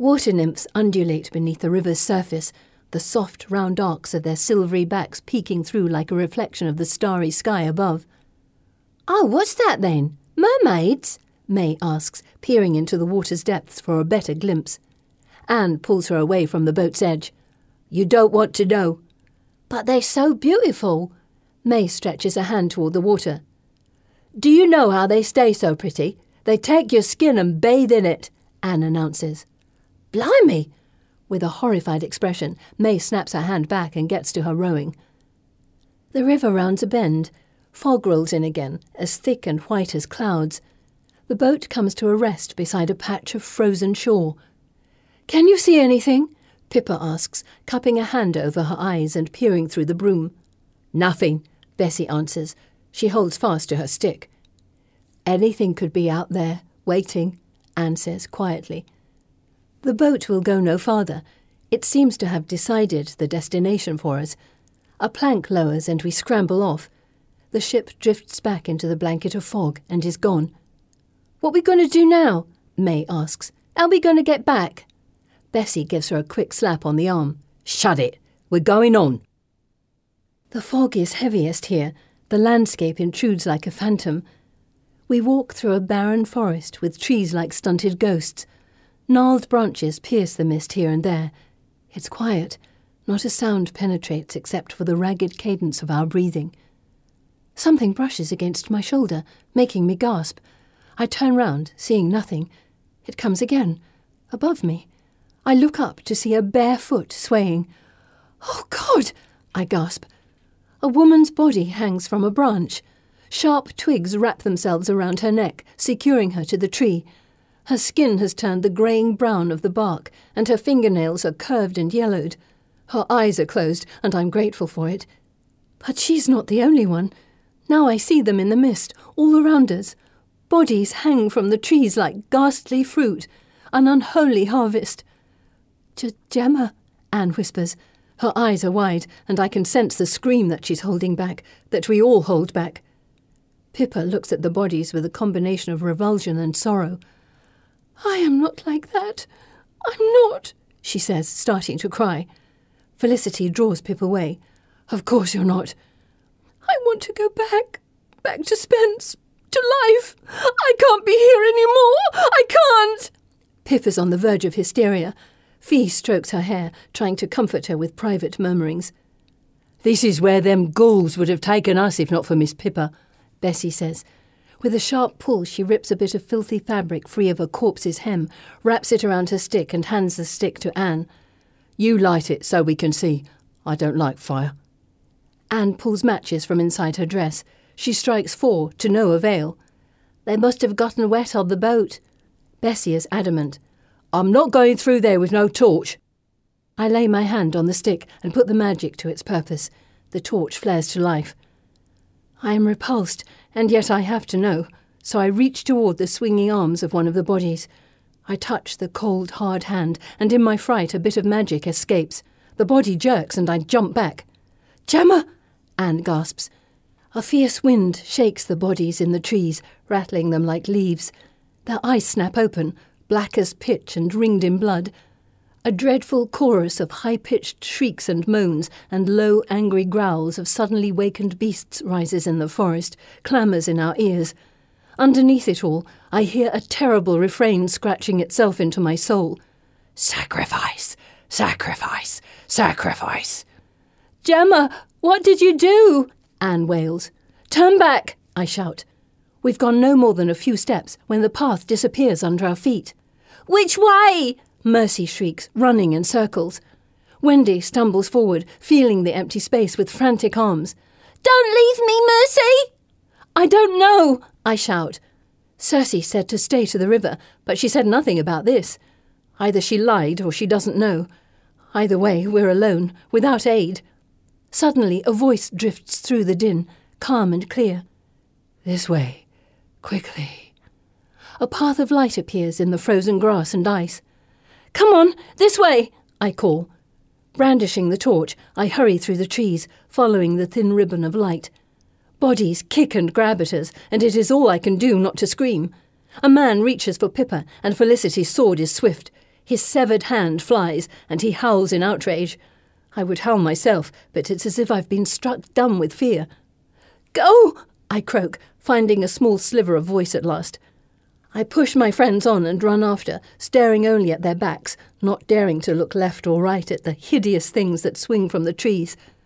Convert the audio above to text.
Water nymphs undulate beneath the river's surface, the soft, round arcs of their silvery backs peeking through like a reflection of the starry sky above. "Oh, what's that then? Mermaids?" May asks, peering into the water's depths for a better glimpse. Anne pulls her away from the boat's edge. "You don't want to know." "But they're so beautiful." May stretches a hand toward the water. "Do you know how they stay so pretty? They take your skin and bathe in it," Anne announces. "Blimey!" With a horrified expression, May snaps her hand back and gets to her rowing. The river rounds a bend. Fog rolls in again, as thick and white as clouds. The boat comes to a rest beside a patch of frozen shore. "Can you see anything?" Pippa asks, cupping a hand over her eyes and peering through the broom. "Nothing," Bessie answers. She holds fast to her stick. "Anything could be out there, waiting," Anne says quietly. The boat will go no farther. It seems to have decided the destination for us. A plank lowers and we scramble off. The ship drifts back into the blanket of fog and is gone. "What we going to do now?" May asks. "How we going to get back?" Bessie gives her a quick slap on the arm. "Shut it! We're going on!" The fog is heaviest here. The landscape intrudes like a phantom. We walk through a barren forest with trees like stunted ghosts. Gnarled branches pierce the mist here and there. It's quiet. Not a sound penetrates except for the ragged cadence of our breathing. Something brushes against my shoulder, making me gasp. I turn round, seeing nothing. It comes again, above me. I look up to see a bare foot swaying. "Oh, God!" I gasp. A woman's body hangs from a branch. Sharp twigs wrap themselves around her neck, securing her to the tree. Her skin has turned the greying brown of the bark, and her fingernails are curved and yellowed. Her eyes are closed, and I'm grateful for it. But she's not the only one. Now I see them in the mist, all around us. Bodies hang from the trees like ghastly fruit, an unholy harvest. "Gemma," Anne whispers. Her eyes are wide, and I can sense the scream that she's holding back, that we all hold back. Pippa looks at the bodies with a combination of revulsion and sorrow. "I am not like that. I'm not," she says, starting to cry. Felicity draws Pip away. "Of course you're not." "I want to go back to Spence, to life. I can't be here anymore. I can't." Pip is on the verge of hysteria. Fee strokes her hair, trying to comfort her with private murmurings. "This is where them ghouls would have taken us if not for Miss Pippa," Bessie says. With a sharp pull, she rips a bit of filthy fabric free of a corpse's hem, wraps it around her stick and hands the stick to Anne. "You light it so we can see. I don't like fire." Anne pulls matches from inside her dress. She strikes 4, to no avail. "They must have gotten wet on the boat." Bessie is adamant. "I'm not going through there with no torch." I lay my hand on the stick and put the magic to its purpose. The torch flares to life. I am repulsed, and yet I have to know, so I reach toward the swinging arms of one of the bodies. I touch the cold, hard hand, and in my fright a bit of magic escapes. The body jerks, and I jump back. "Gemma!" Anne gasps. A fierce wind shakes the bodies in the trees, rattling them like leaves. Their eyes snap open, black as pitch and ringed in blood. A dreadful chorus of high-pitched shrieks and moans and low, angry growls of suddenly wakened beasts rises in the forest, clamours in our ears. Underneath it all, I hear a terrible refrain scratching itself into my soul. "Sacrifice! Sacrifice! Sacrifice!" "Gemma, what did you do?" Anne wails. "Turn back!" I shout. We've gone no more than a few steps when the path disappears under our feet. "Which way?" Mercy shrieks, running in circles. Wendy stumbles forward, feeling the empty space with frantic arms. "Don't leave me, Mercy!" "I don't know," I shout. Cersei said to stay to the river, but she said nothing about this. Either she lied or she doesn't know. Either way, we're alone, without aid. Suddenly, a voice drifts through the din, calm and clear. "This way, quickly." A path of light appears in the frozen grass and ice. "Come on, this way," I call. Brandishing the torch, I hurry through the trees, following the thin ribbon of light. Bodies kick and grab at us, and it is all I can do not to scream. A man reaches for Pippa, and Felicity's sword is swift. His severed hand flies, and he howls in outrage. I would howl myself, but it's as if I've been struck dumb with fear. "Go!" I croak, finding a small sliver of voice at last. I push my friends on and run after, staring only at their backs, not daring to look left or right at the hideous things that swing from the trees.